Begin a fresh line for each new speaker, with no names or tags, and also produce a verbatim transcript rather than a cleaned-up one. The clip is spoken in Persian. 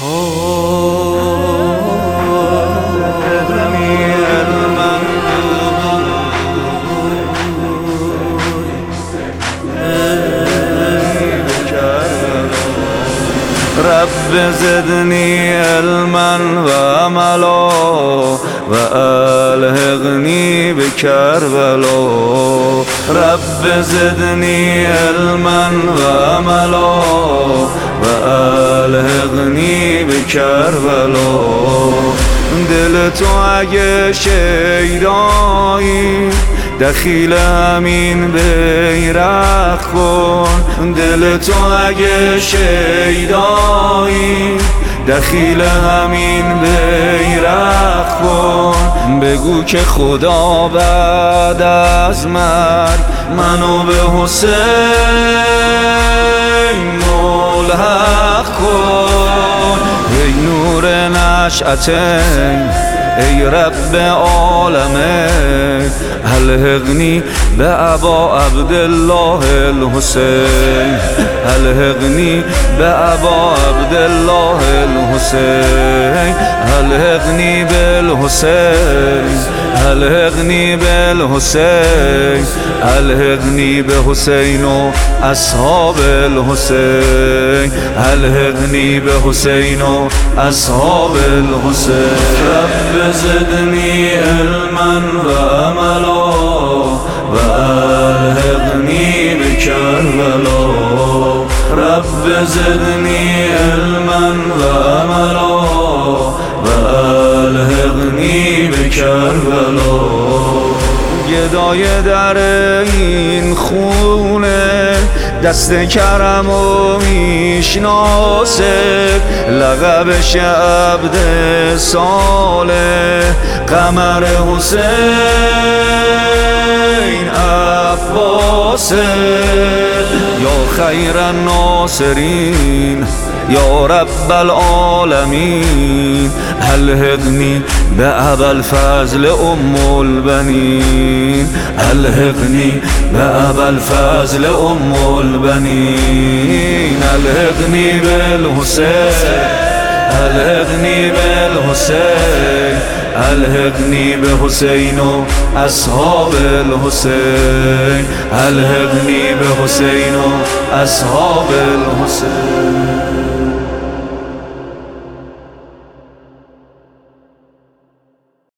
رب زدني علما وعملا وألحقني بكربلا رب زدني علما وعملا وألحقني بكربلا دل تو اگه شیدایی دخیل همین بیرق کن دل تو اگه شیدایی دخیل همین بیرق کن بگو که خدا بعد از مرگ منو به حسین ملحق کن ای نور نشأتین ای رب عالمین الحقنی به ابا عبدالله الحسین الحقنی به ابا عبدالله الحسین الحقنی بالحسین الحقنی بالحسین الحقنی به حسین و اصحاب الحسین الحقنی به حسین و اصحاب الحسین رب زدنی علما و عملا و الحقنی بکربلا رب زدنی علما و عملا و الحقنی بکربلا گدای در این خونه دست کرم و میشناسه لقبش عبد صالح قمر حسین عباسه یا خیر الناصرین یا رب العالمین الحقنی به ابوالفضل ام البنین الحقنی به ابوالفضل ام البنین الحقنی بالحسین الحقنی بالحسین الحقنی به حسین و اصحاب الحسین الحقنی به حسین و اصحاب الحسین